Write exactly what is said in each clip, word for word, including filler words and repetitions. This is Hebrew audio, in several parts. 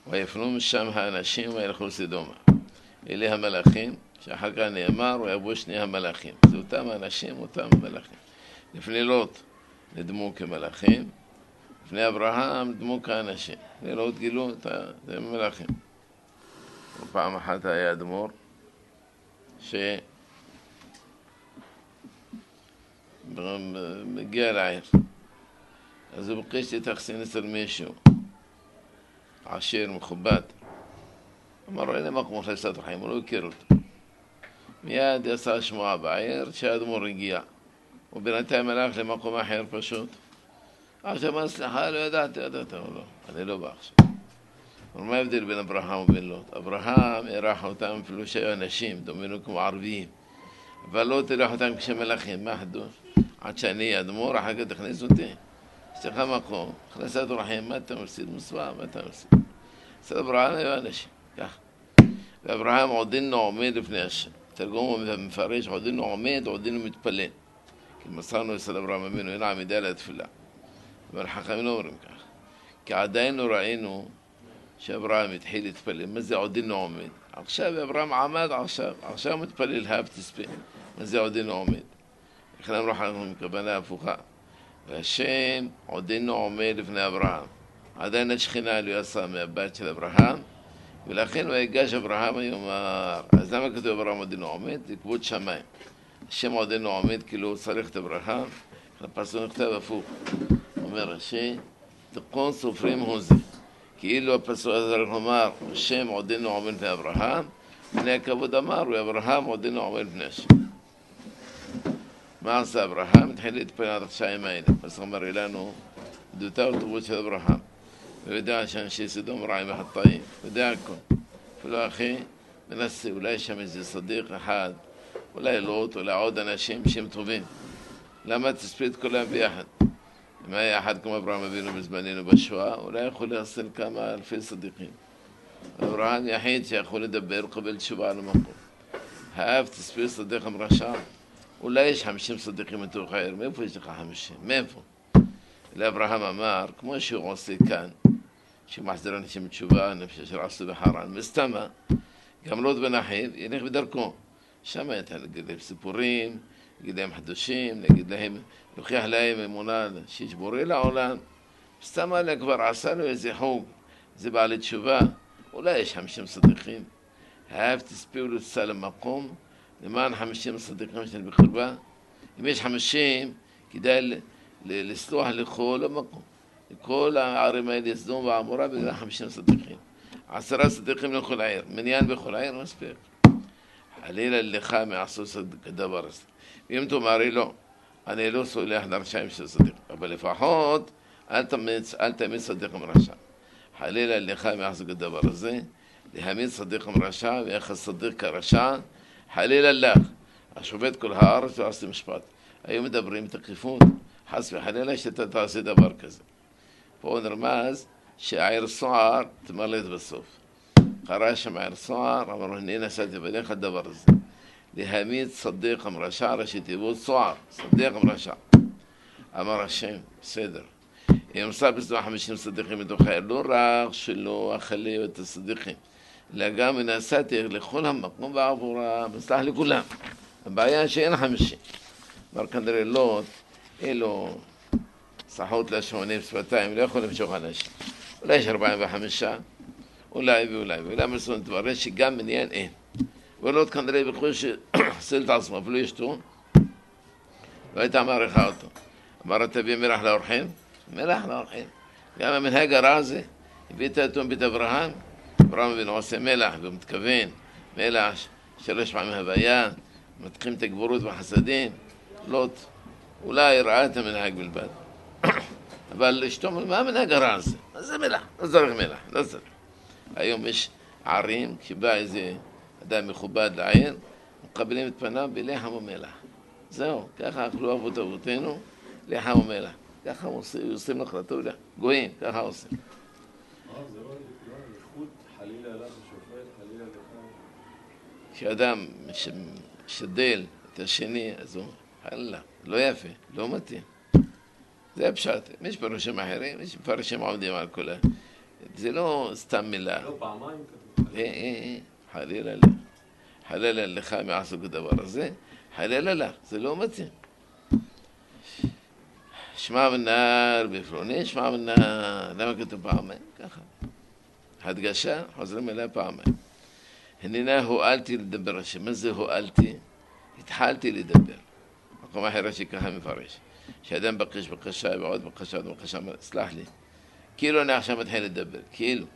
ויפנו משם האנשים וילכו סדומה. אלה המלאכים, שאחר כך נאמר, ויבואו שני המלאכים. זה אותם האנשים, אותם המלאכים. לפני לוט נדמו כמלאכים, לפני אברהם נדמו כאנשים. לפני לוט גילו את המלאכים. ופעם אחת היה אדמו"ר, שמגיע לעיר. אז הוא ביקש להתאכסן אצל מישהו, עשיר, מכובד. אמר לו, הנה מקום חסד רחמים, הוא לא הכיר אותו. מיד יצא שמועה בעיר שהאדמו"ר הגיע. ובינתיים הלך למקום אחר פשוט. עכשיו אמר, סליחה, לא ידעתי, ידעת או לא, אני לא בא עכשיו. אבל מה ההבדל בין אברהם ובין לוט? אברהם אירח אותם אפילו שהיו אנשים, דומינו כמו ערביים. אבל לוט אירח אותם כשמלאכים, מה החידוש? עד שאני אדמו"ר, אחר כך תכניס אותי. יש לך מקום, הכנסת רחמים, מה אתה מפסיד? מוסווה, מה אתה מפסיד? אצל אברהם היו אנשים, כך. ואברהם עודנו עומד לפני השם. תרגום ומפרש, עודנו עומד, עודנו מתפלל. כי מסרנו אצל אברהם אבינו, הנה עמידה לתפילה. אבל חכמים לא אומרים כך. כי עדיין לא ראינו שאברהם התחיל להתפלל. מה זה עודנו עומד? עכשיו אברהם עמד עכשיו, עכשיו מתפלל, הב תספה. מה זה עודנו עומד? לכן אמרו חכמים מכוונה הפוכה. והשם עודנו עומד לפני אברהם. עדיין השכינה לא יצאה מהבית של אברהם, ולכן ויגש אברהם ויאמר. אז למה כתוב אברהם עודנו עומד? זה כבוד שמיים. השם עודנו עומד כאילו הוא צריך את אברהם, הפסוק נכתב הפוך. אומר השם, תקון סופרים הוא זה. כאילו הפסוק הזה צריך לומר, השם עודנו עומד לפני אברהם, בני הכבוד אמר, ואברהם עודנו עומד לפני השם. מה עשה אברהם? התחיל להתפלל עד השעים האלה. הפסוק מראה לנו, עדותה וטובות של אברהם. הוא יודע שאנשי סדום רעים וחטאים, הוא יודע הכל. אפילו אחי, מנסה, אולי יש שם איזה סדיק אחד, אולי לוט, אולי עוד אנשים שהם טובים. למה תספיד את כולם ביחד? אם היה אחד כמו אברהם אבינו בזמננו בשואה, אולי יכול להסל כמה אלפי סדיקים. אברהם יחיד שיכול לדבר ולקבל תשובה על המקום. האב תספיד סדיק המרשע. אולי יש חמישים סדיקים מתוך העיר, מאיפה יש לך חמישים? מאיפה? לאברהם אמר, כמו שהוא עושה כאן, שהוא מחזיר אנשים תשובה, נפש אשר עשו בחרן, מסתמה, גם לוט בן אחיו, ילך בדרכו. שם הייתה להגיד להם סיפורים, להגיד להם חדושים, להגיד להם, להוכיח להם אמונה שיש בורא לעולם. מסתמה לה כבר עשה לו איזה חוג, זה בעלי תשובה, אולי יש חמישים סדיקים. האב תספיעו לצא למקום, למען חמישים סדיקים שאני בקרבה. אם יש חמישים, כדאי לסלוח לכל המקום. לכל הערים האלה סדום ועמורה בגלל חמישים סדיקים. עשרה סדיקים לכל העיר, מניין בכל העיר מספיק. חלילה לך מעשו הדבר הזה. ואם תאמרי לא, אני לא סולח לרשעים של סדיק, אבל לפחות אל תמיד סדיק מרשע. חלילה לך מעשו הדבר הזה, להעמיד סדיק מרשע ויחס סדיק כרשע, חלילה לך. השופט כל הארץ ועשו משפט. היו מדברים תקיפות, חס וחלילה שאתה תעשה דבר כזה. פה נרמז שהעיר סוער תמלאת בסוף. קרא שם העיר סוער, אמרו, הנה נסעתי בליך הדבר הזה. להעמיד צדיק המרשע, ראשי תיבות סוער, צדיק המרשע. אמר השם, בסדר. אם עשה בסדום חמישים צדיקים מתוך העיר, לא רק שלא אכלה את הצדיקים, אלא גם נסעתי לכל המקום בעבורה, מסלח לכולם. הבעיה שאין חמישים. אמר כנראה לוט, אלו סחות לשמונים שפתיים, לא יכול למשוך אנשים. אולי יש ארבעים וחמישה, אולי ואולי, ואולי מסוים תברר שגם מניין אין. ולוט כנראה בכל שסל את עצמו, אפילו אשתו, לא הייתה מעריכה אותו. אמר, תביא מלח לאורחים? מלח לאורחים. גם המנהג הרע הזה, הביא את האתון בית אברהם, אברהם אבינו עושה מלח, והוא מתכוון, מלח שלוש פעמים הוויה, מתחילים את הגבורות והחסדים, לוט, אולי ראה את המנהג בלבד. אבל אשתו, מה המנהג הרע הזה? מה זה מלח? לא צריך מלח, לא צריך. היום יש ערים, כשבא איזה אדם מכובד לעיר, מקבלים את פניו בלחם ומלח. זהו, ככה אכלו אבות אבותינו, לחם ומלח. ככה עושים נחלתו, גויים, ככה עושים. מה, זה לא איכות חלילה לך השופט, חלילה לך? כשאדם משדל את השני, אז הוא, חלילה, לא יפה, לא מתאים. זה הפשט. יש פרשים אחרים, יש פרשים עומדים על כל זה לא סתם מילה. לא, פעמיים כתוב. אה, אה, חלילה לך. חלילה לך מעסוק הדבר הזה, חלילה לך, זה לא מתאים. שמע מנהר בפלוני, שמע מנהר, למה כתוב פעמיים? ככה. הדגשה, חוזרים אליה פעמיים. הננה הועלתי לדבר השם. מה זה הועלתי? התחלתי לדבר. מקום אחר שככה מפרש. שאדם בקש בקשה ועוד בקשה ועוד בקשה, סלח לי. כאילו אני עכשיו מתחיל לדבר, כאילו.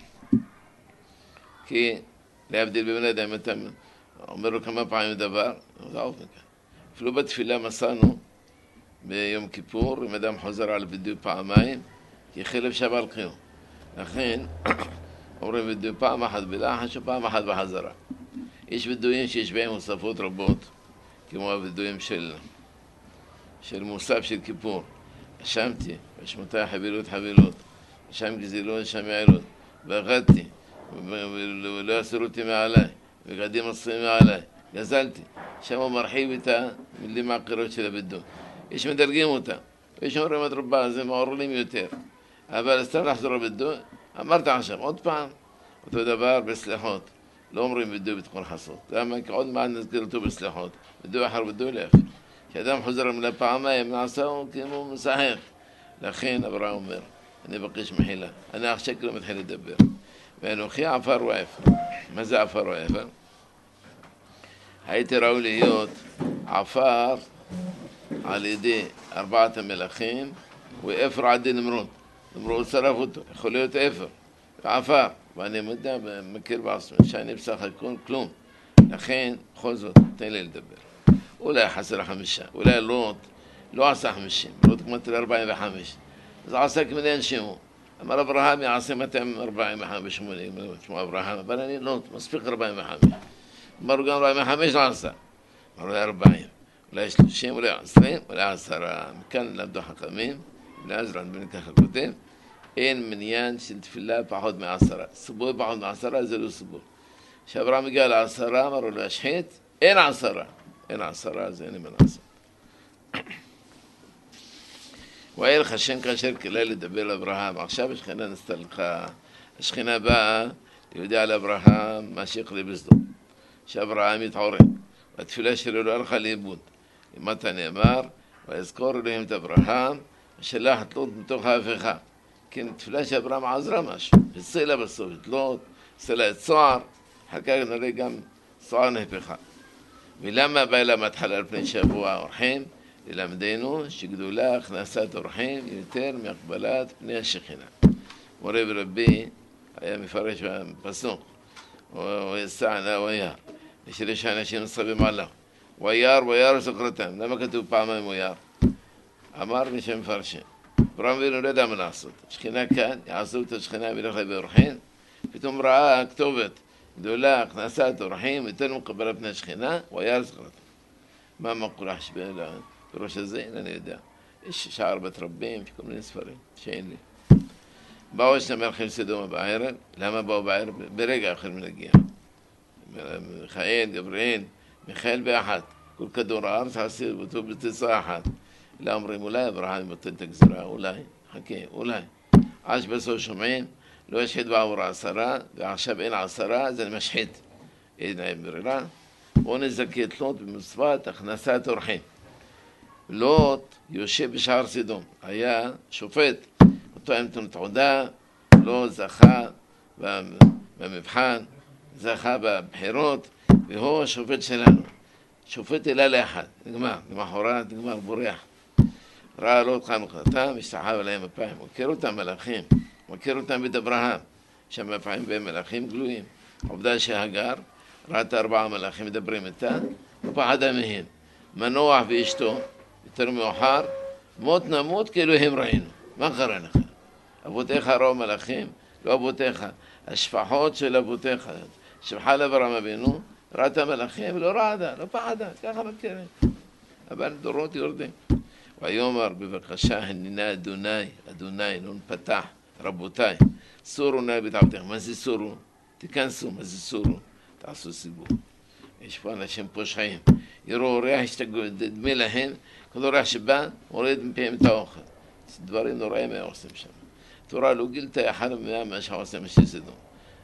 כי להבדיל בבני אדם, אם אתה אומר לו כמה פעמים דבר, זה עוף מכאן. אפילו בתפילה מסענו ביום כיפור, אם אדם חוזר על וידוי פעמיים, כי חלב שווה על קיום. לכן, אומרים וידוי פעם אחת בלחש ופעם אחת בחזרה. יש וידויים שיש בהם מוספות רבות, כמו הוידויים של, של מוסף של כיפור. אשמתי, ושמותי חבילות חבילות, אשם גזילו, אשם יעילות, ואחדתי, ולא יסרו אותי מעליי, וגדים עשרים מעליי, גזלתי. שם הוא מרחיב את המילים העקרות של הוידוי. יש מדרגים אותה, ויש אומרים את רבה, זה מעוררים יותר. אבל סתם לחזור לוידוי, אמרת עכשיו עוד פעם, אותו דבר בסליחות. לא אומרים וידוי בתכון חסות. למה? כי עוד מעט נזכיר אותו בסליחות. וידוי אחר וידוי להפך. כשאדם חוזר למילה פעמיים, נעשהו כמו מסחק. לכן אברהם אומר, אני בקש מחילה. אני עכשיו כאילו מתחיל לדבר. ואנוכי עפר ועפר. מה זה עפר ועפר? הייתי ראוי להיות עפר על ידי ארבעת המלכים ועפר עדי נמרוד. נמרוד שרף אותו. יכול להיות עפר. עפר. ואני מודע ומכיר בעצמי שאני בסך הכל כלום. לכן, בכל זאת, תן לי לדבר. אולי חסר חמישה, אולי לוט לא עשה חמישים, לוט כמעט ארבעים וחמש. אז עשה כמדי אנשימו. אמר אברהם יעשה מאתיים ארבעים וחמש שמונים, שמו אברהם, אבל אני לוט, מספיק ארבעים וחמש. אמרו גם ארבעים וחמש לא עשה. אמרו ארבעים, אולי שלושים, אולי עשרים, אולי עשרה. מכאן למדו חכמים, לעזרן בן ככה כותב. אין מניין של תפילה פחות מעשרה. סיבוב פחות מעשרה זה לא סיבוב. כשאברהם הגיע לעשרה, אמרו לו השחית, אין עשרה. אין עשרה, זה אין מה לעשות. והיה לך השם כאשר כלל לדבר לאברהם. עכשיו השכינה נסתלחה. השכינה באה ליהודי על אברהם, מה שיכלי בסדום. שאברהם יתעורר. והתפילה שלו לא הלכה לאיבוד. למטה נאמר, ויזכור אלוהים את אברהם, ושלח את לוט מתוך ההפיכה. כן, תפילה שאברהם עזרה משהו, הצילה בסוף את לוט, הצילה את צוער, אחר כך נראה גם צוער נהפכה. ולמה בא אליו מתחלה על פני שבוע אורחים? ללמדנו שגדולה הכנסת אורחים יותר מהקבלת פני השכינה. מורה ורבי היה מפרש בפסוק, הוא יצא עלה הוא היה, ושרי שאנשים נצחבים עליו. הוא היער, הוא היער וסוקרתם. למה כתוב פעמיים הוא יער? אמר מי שמפרשים. אברהם אבינו לא ידע מה לעשות. השכינה כאן, יעשו את השכינה וילך לה באורחים, פתאום ראה הכתובת גדולה, הכנסת אורחים, יותר מקבלה פני השכינה, הוא היה לזכרת. מה מקולח בראש הזה? אני יודע. יש שער בת רבים, כל מיני ספרים, שאין לי. באו שני מלכים סדום בערב, למה באו בערב? ברגע אחר מנגיע. מיכאל, גבריאל, מיכאל באחד. כל כדור הארץ עשי אותו בתצאה אחת. לא אומרים, אולי אברהם יבטל את הגזרה, אולי, חכה, אולי. עד שבסוף שומעים, לא ישחית בעבור עשרה, ועכשיו אין עשרה, אז אני משחית. אין להם ברירה. בואו נזכה את לוט במצוות הכנסת אורחים. לוט יושב בשער סדום, היה שופט, אותו עם תעודה, לא זכה במבחן, זכה בבחירות, והוא השופט שלנו. שופט אלה לאחד, נגמר, למחרת, נגמר, בורח. ראה לוט חם מחלתם, השתחב עליהם הפעם, מכיר אותם מלאכים, מכיר אותם בית אברהם, שם הפעם בהם מלאכים גלויים. עובדה שהגר, ראה את ארבעה מלאכים מדברים איתה, ופחדה מהם. מנוח ואשתו, יותר מאוחר, מות נמות כאילו הם ראינו. מה קרה לך? אבותיך ראו מלאכים, לא אבותיך, השפחות של אבותיך. שבחה לאברהם אבינו, ראה את המלאכים ולא רעדה, לא פחדה, ככה מכירים. אבל דורות יורדים. ויאמר בבקשה הננה אדוני, אדוני, נון פתח, רבותיי, סורו נא בית עבדכם. מה זה סורו? תיכנסו, מה זה סורו? תעשו סיבוב. יש פה אנשים פושעים. יראו ריח השתדמי להם, כל ריח שבא, הוריד מפיהם את האוכל. דברים נוראים מה עושים שם. תורה לא גילתה אחד מאה מה שעושה משי סדום.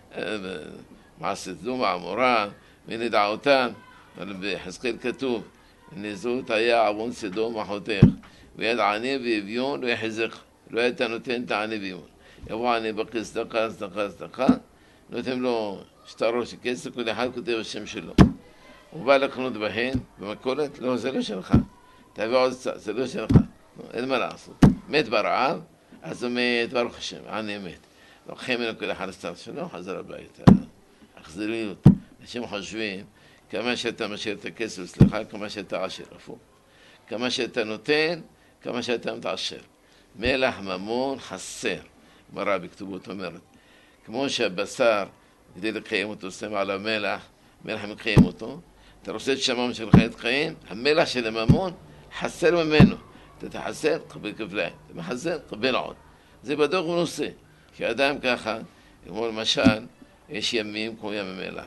מעשה סדום ועמורה, ונדעותם, בחזקאל כתוב, נזות היה עוון סדום אחותך, ויד עני ואביון לא יחזק, לא היית נותן את העני ואביון. יבוא עני בכס דקה, דקה, דקה, נותן לו שטרו של כסף, כל אחד כותב השם שלו. הוא בא לקנות בהן, במכולת, לא, זה לא שלך. תביא עוד קצת, זה לא שלך. אין מה לעשות. מת ברעב, אז הוא מת, ברוך השם, עני מת. לוקחים ממנו כל אחד הסטר שלו, חזר הביתה. אכזריות. אנשים חושבים, כמה שאתה משאיר את הכסף, סליחה, כמה שאתה עשיר, הפוך. כמה שאתה נותן, כמה שאתה מתעשר. מלח ממון חסר. גמרא בכתובות אומרת. כמו שהבשר, כדי לקיים אותו, שם על המלח, מלח מקיים אותו. אתה רוצה את שמם שלך את חיים, המלח של הממון חסר ממנו. אתה תחסר, תקבל כפליים. אתה מחסר, תקבל עוד. זה בדוק ונושא. כי אדם ככה, כמו למשל, יש ימים כמו ים המלח.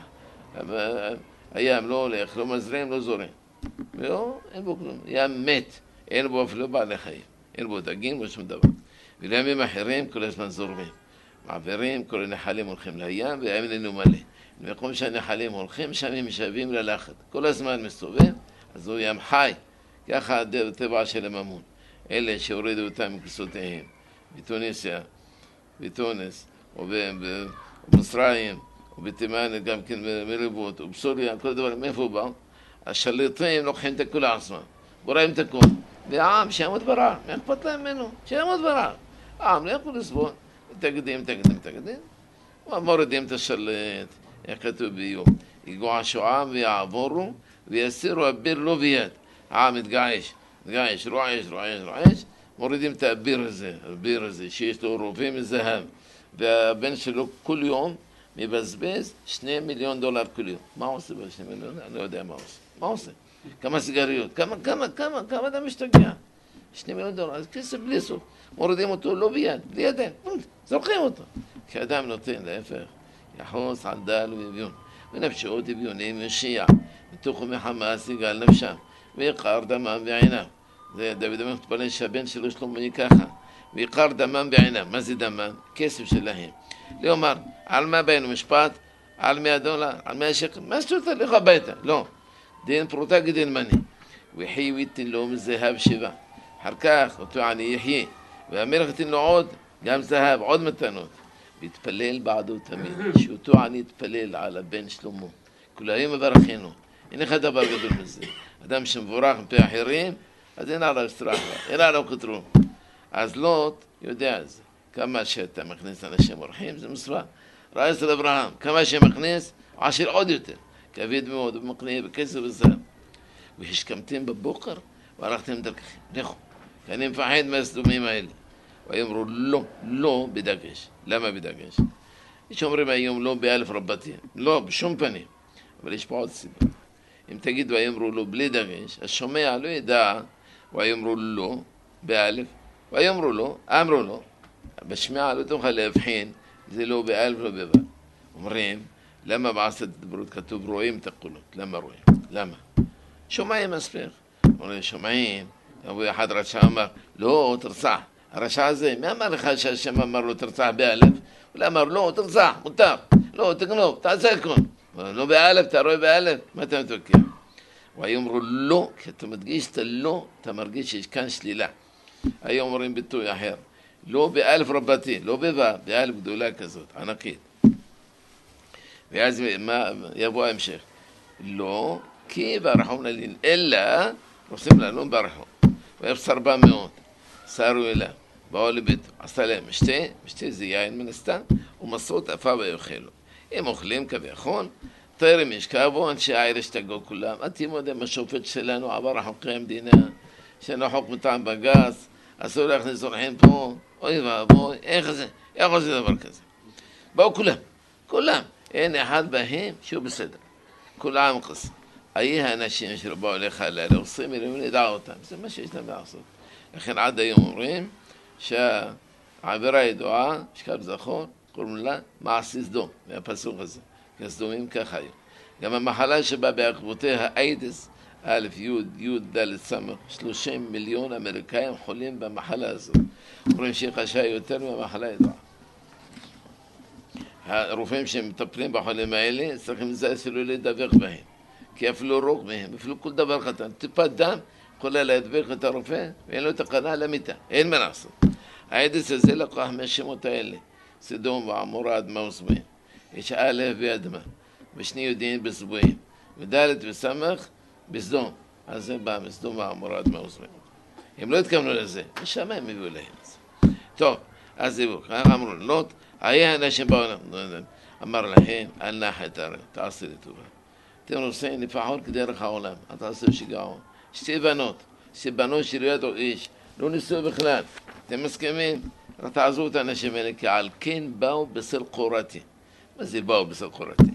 הים לא הולך, לא מזרים, לא זורם. ולא, אין בו כלום. ים מת, אין בו אפילו בעלי חיים. אין בו דגים, לא שום דבר. ולימים אחרים כל הזמן זורמים. מעבירים, כל הנחלים הולכים לים, והים איננו מלא. במקום שהנחלים הולכים, שם הם משאבים ללכת. כל הזמן מסתובב, אז הוא ים חי. ככה הטבע של הממון. אלה שהורידו אותם מכסותיהם, בתוניסיה, בתונס, ובמצרים, ובתימן, גם כן מריבות, ובסוריה, כל דבר, מאיפה באו? השליטים לוקחים את הכל עצמם, בוראים את הכל. והעם שיעמוד ברעב, מה אכפת להם ממנו? שיעמוד ברעב. העם לא יכול לסבול. תקדים, תקדים, תקדים. מורידים את השליט, איך כתוב ביום. יגועשו עם ויעבורו, ויסירו הביר לא ביד. העם מתגעש, מתגעש, רועש, רועש, רועש. מורידים את הביר הזה, הביר הזה, שיש לו רובים מזהב. והבן שלו כל יום מבזבז שני מיליון דולר כל יום. מה הוא עושה בשני מיליון? אני לא יודע מה הוא עושה. מה הוא עושה? כמה סיגריות? כמה, כמה, כמה, כמה אתה משתגע? שני מיליון דולר, אז כסף בלי סוף. מורידים אותו לא ביד, בלי ידיים, זורקים אותו. כשאדם נותן, להפך, יחוס על דל ואביון. ונפשות אביונים ושיע, מתוכו מחמאס יגאל נפשם, ויקר דמם בעיניו. זה דוד המלך מתפלל שהבן שלו שלמה ככה. ויקר דמם בעיניו. מה זה דמם? כסף שלהם. לאומר, על מה ביינו משפט? על מאה דולר? על מאה שקל? מה שאתה לך הביתה? לא. דין פרוטה כדין מני. ויחי ויתן לו מזהב שבע. אחר כך אותו עני יחיה. והמלך יתן לו עוד, גם זהב, עוד מתנות. והתפלל בעדו תמיד. שאותו עני יתפלל על הבן שלמה. כל היום מברכנו. אין לך דבר גדול מזה. אדם שמבורך מפי אחרים, אז אין עליו סטרחה, אין עליו כתרו. אז לוט יודע את זה. כמה שאתה מכניס אנשים אורחים, זה מצווה. ראה אצל אברהם, כמה שמכניס, עשיר עוד יותר. כבד מאוד, ומקנה בכסף וזהב. והשכמתם בבוקר, והלכתם דרככם. לכו. כי אני מפחד מהסדומים האלה. ויאמרו לא, לא בדגש. למה בדגש? יש אומרים היום לא באלף רבתים. לא, בשום פנים. אבל יש פה עוד סיבה. אם תגיד ויאמרו לו בלי דגש, השומע לא ידע ויאמרו לו באלף, ויאמרו לו, אמרו לו, בשמיעה לא תוכל להבחין, זה לא באלף לא בבא. אומרים, למה בעשת דברות כתוב רואים את הקולות? למה רואים? למה? שומעים מספיק. אומרים, שומעים, אבו אחד רשע אמר, לא, תרצח. הרשע הזה, מי אמר לך שהשם אמר לו תרצח באלף? הוא אמר, לא, תרצח, מותר. לא, תגנוב, תעשה הכל. לא באלף, אתה רואה באלף, מה אתה מתווכח? ויאמרו לא, כי אתה מדגיש את הלא, אתה מרגיש שיש כאן שלילה. היום אומרים ביטוי אחר, לא באלף רבתי, לא בבא, באלף גדולה כזאת, ענקית. ואז מה, יבוא ההמשך, לא, כי ברחום נלין, אלא, עושים לנו ברחום. ויפס ארבע מאות, סערו אליו, באו לביתו, עשה להם משתה, משתה זה יין מן הסתם, ומסעות אפה ויאכלו. הם אוכלים כביכול, תרם ישכבו, אנשי העיר השתגעו כולם. אתם יודעים, השופט שלנו עבר חוקי המדינה, שאינו חוק מטעם בג"ץ, אסור להכניס אורחים פה, אוי ואבוי, איך זה, איך עושה דבר כזה? באו כולם, כולם, אין אחד בהם שהוא בסדר. כולם קס. אי האנשים שבאו לך הלילה, עושים אליהם לדע אותם, זה מה שיש להם לעשות. לכן עד היום אומרים שהעבירה ידועה, שקל זכור, קוראים לה מעשי סדום, מהפסוק הזה. כי הסדומים ככה היו. גם המחלה שבאה בעקבותיה, איידס, א', י', י', ד', ס', שלושים מיליון אמריקאים חולים במחלה הזאת. אומרים שהיא קשה יותר מהמחלה ידועה. הרופאים שמטפלים בחולים האלה צריכים זה אפילו לדווח בהם, כי אפילו רוק מהם, אפילו כל דבר קטן, טיפת דם יכולה להדביק את הרופא ואין לו תקנה למיטה, אין מה לעשות. האדס הזה לקח מהשמות האלה, סדום ועמורה עד מאוסמים, יש א' ואדמה, ושני יודעים בסבועים, וד' וסמך בסדום, אז זה בא מסדום ועמורה עד מאוסמים. הם לא התכוונו לזה, ושם הם הביאו להם את זה. טוב, אז זהו, ככה אמרו, לא, היה אנשים בעולם, אמר להם, אל נח את הרי, תעשי לי טובה. אתם רוצים לפחות כדרך העולם, אל תעשו שיגעון. שתי בנות, שתי בנות של ידו איש, לא ניסו בכלל. אתם מסכימים? רק תעזבו את האנשים האלה, כי על כן באו בסל קורתי. מה זה באו בסל קורתי?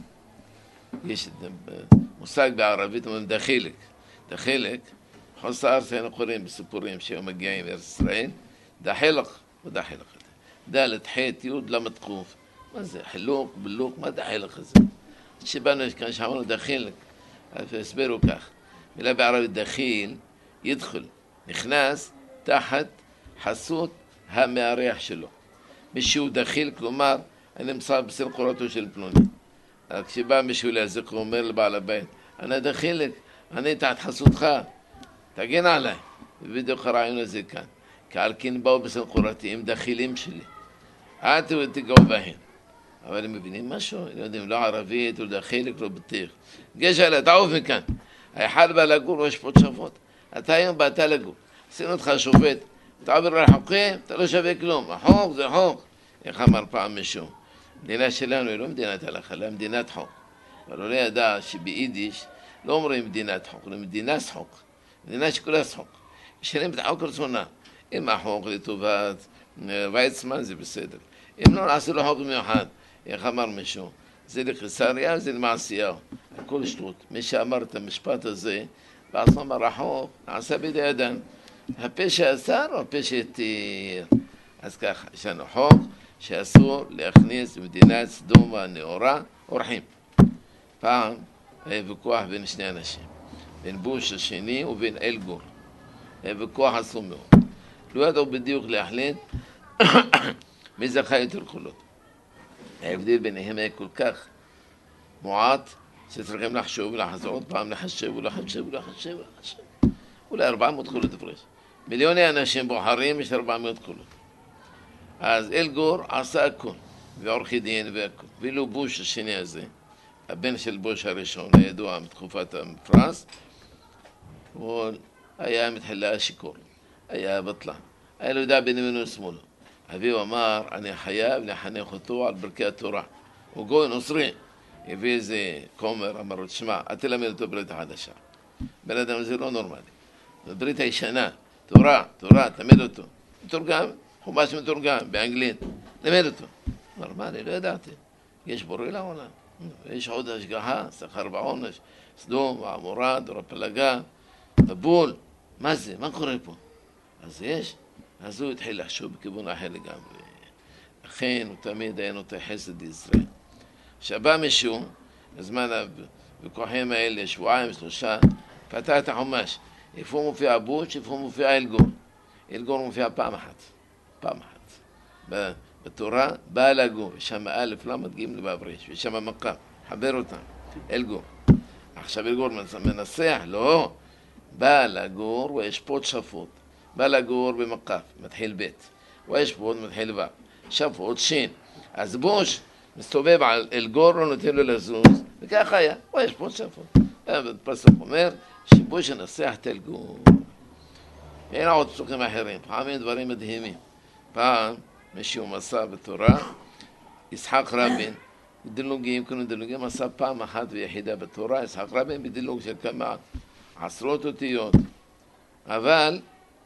יש מושג בערבית, אומרים דחילק. דחילק, חוץ הארץ היינו קוראים בסיפורים שהיו מגיעים לארץ ישראל, דחילק ודחילק. דלת, חית, יוד, למד קוף. מה זה? חילוק, בלוק, מה דחילק הזה? שבאנו יש כאן שאמרנו דחילק, הסבירו כך. מילה בערבית דחיל, ידחל, נכנס תחת חסות המארח שלו. מישהו דחיל, כלומר, אני נמצא בסל קורתו של פלוני. כשבא מישהו להזיק, הוא אומר לבעל הבית, אני דחילק, אני תחת חסותך, תגן עליי. ובדיוק הרעיון הזה כאן. כי על כן באו בסל קורתי, הם דחילים שלי. אל תגעו בהם. אבל הם מבינים משהו, הם יודעים, לא ערבית, לא דחילק, לא בטיח. גש עליה, תעוף מכאן. האחד בא לגור, יש פה תשפות. אתה היום באת לגור. עשינו אותך שופט. תעביר על חוקים, אתה לא שווה כלום. החוק זה חוק. איך אמר פעם מישהו? מדינה שלנו היא לא מדינת הלכה, אלא מדינת חוק. אבל הוא לא ידע שביידיש לא אומרים מדינת חוק, אלא מדינת חוק. מדינה שכולה חוק. משנים את החוק רצונה. אם החוק לטובת ויצמן זה בסדר. אם לא נעשה לו חוק מיוחד, איך אמר מישהו? זה לחיסריה, זה למעשיהו. הכל שטות. מי שאמר את המשפט הזה, בעצמו אמר החוק, נעשה בידי אדם. הפה שאסר או הפה שהתיר? אז ככה, יש לנו חוק שאסור להכניס במדינת סדום והנאורה אורחים. פעם היה ויכוח בין שני אנשים, בין בוש השני ובין אלגור. היה ויכוח עצום מאוד. לא ידעו בדיוק להחליט מי זכה יותר קולות. ההבדל ביניהם היה כל כך מועט שצריכים לחשוב ולחזור עוד פעם לחשב ולחשב ולחשב ולחשב. אולי ארבע מאות קולות הפרש. מיליוני אנשים בוחרים, יש ארבע מאות קולות. אז אלגור עשה הכל, ועורכי דין והכל. ואילו בוש השני הזה, הבן של בוש הראשון, הידוע מתקופת המפרס, הוא היה מתחילה שיקור, היה בטלן. היה לו ידע בין ימינו ושמאלו. אביו אמר, אני חייב לחנך אותו על ברכי התורה. הוא גוי נוצרי. הביא איזה כומר, אמר לו, תשמע, אל תלמד אותו ברית החדשה. בן אדם זה לא נורמלי. ברית הישנה, תורה, תורה, תלמד אותו. מתורגם, חומש מתורגם, באנגלית. למד אותו. אמר, מה, אני לא ידעתי. יש בורא לעולם. יש עוד השגחה, שכר ועונש, סדום, ועמורה, דור הפלגה, מבול. מה זה? מה קורה פה? אז יש. אז הוא התחיל לחשוב בכיוון אחר לגמרי. אכן, הוא תמיד היה נוטה חסד ישראל. כשבא מישהו, בזמן הוויכוחים האלה, שבועיים, שלושה, פתח את החומש. איפה מופיע בוש, איפה מופיע אלגור. אלגור מופיע פעם אחת. פעם אחת. בתורה, בא לגור. יש שם א', למד, ג' לבברש. יש שם מקם. חבר אותם. אלגור. עכשיו אלגור מנסח, לא. בא לגור וישפוט שפוט. בא לגור במקף, מתחיל ב', וישפוט, מתחיל ו', שפוט, שין. אז בוש מסתובב על אלגור, לא נותן לו לזוז, וככה היה, וישפוט, שפוט. הפסוק אומר, שבוש הנסח את אלגור. אין עוד פסוקים אחרים, פעמים דברים מדהימים. פעם, מישהו מסע בתורה, יצחק רבין, בדילוגים, כנו דילוגים, מסע פעם אחת ויחידה בתורה, יצחק רבין בדילוג של כמה עשרות אותיות. אבל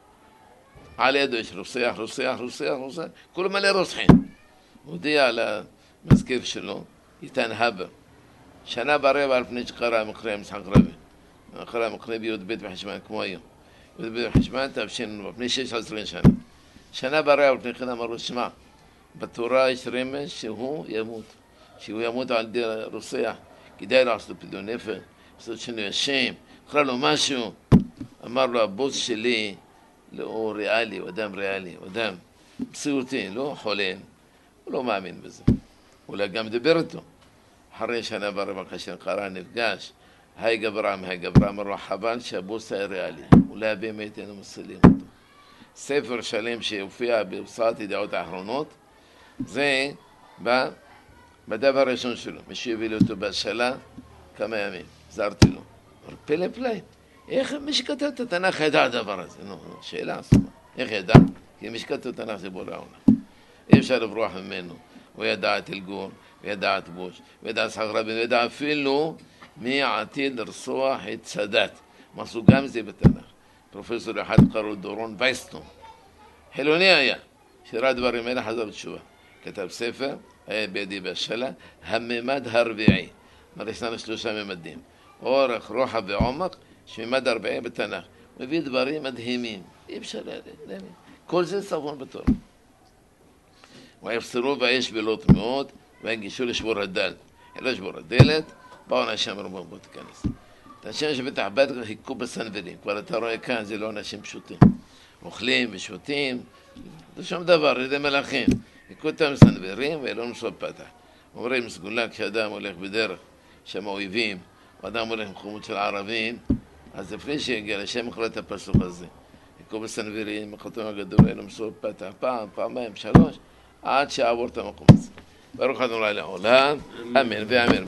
על ידו יש רוסח, רוסח, רוסח, רוסח, כולו מלא רוסחים. הוא הודיע למזכיר שלו, איתן הבר, שנה ברבע על פני שקרה מקרה משחק רבי. קרה מקרה ביוד בית בחשמן, כמו היום. ביוד בית בחשמן תבשינו בפני שש עשרה שנה. שנה ברבע על פני כן אמרו, שמע, בתורה יש רמז שהוא ימות. שהוא ימות על ידי רוסח. כדאי לעשות פדיון נפש, לעשות שינוי השם, קרא לו משהו. אמר לו, הבוס שלי, הוא ריאלי, הוא אדם ריאלי, הוא אדם מציאותי, לא חולם, הוא לא מאמין בזה. אולי גם דיבר איתו. אחרי שנה ורבע כאשר קרא נפגש, היי גברם, היי גברם, אמר לו חבל שהבוס היה ריאלי, אולי באמת היינו מצילים אותו. ספר שלם שהופיע בהוצאת ידיעות האחרונות, זה בא בדף הראשון שלו, מישהו הביא לי אותו בהשאלה כמה ימים, עזרתי לו. אבל פלא פלא, איך מי שכתב את התנ"ך ידע הדבר הזה? נו, שאלה עצומה, איך ידע? כי מי שכתב את התנ"ך זה בורא עולם. אי אפשר לברוח ממנו. הוא ידע את אלגור, הוא ידע את בוש, הוא ידע את יצחק רבין, הוא ידע אפילו מי עתיד לרצוח את סאדאת. מה עשו גם זה בתנ"ך. פרופסור אחד קראו דורון וייסטון, חילוני היה, שראה דברים אלה חזר בתשובה. כתב ספר, היה בידי בהשאלה, הממד הרביעי. כלומר, ישננו שלושה ממדים. אורך, רוחב ועומק, שממד הרביעי בתנ"ך. הוא מביא דברים מדהימים. אי אפשר להבין. כל זה סבון בתורה. ויפסרו באש בלוט מאוד, והגישו לשבור הדלת. לא לשבור הדלת, באו אנשים אמרו בוא תיכנס. את האנשים שבטח בית חיכו בסנוורים, כבר אתה רואה כאן, זה לא אנשים פשוטים. אוכלים ושותים, זה שום דבר, זה מלאכים. חיכו אותם בסנוורים ואלון מסוב פתח. אומרים סגולה כשאדם הולך בדרך, שם אויבים, או אדם הולך במקומות של ערבים, אז לפני שיגיע לשם יכול את הפסוק הזה. חיכו בסנוורים, החתום הגדול, אלון מסוב פתח, פעם, פעמיים, שלוש, עד שעבור את המקום הזה. ברוך ה' לעולם, אמן ואמן.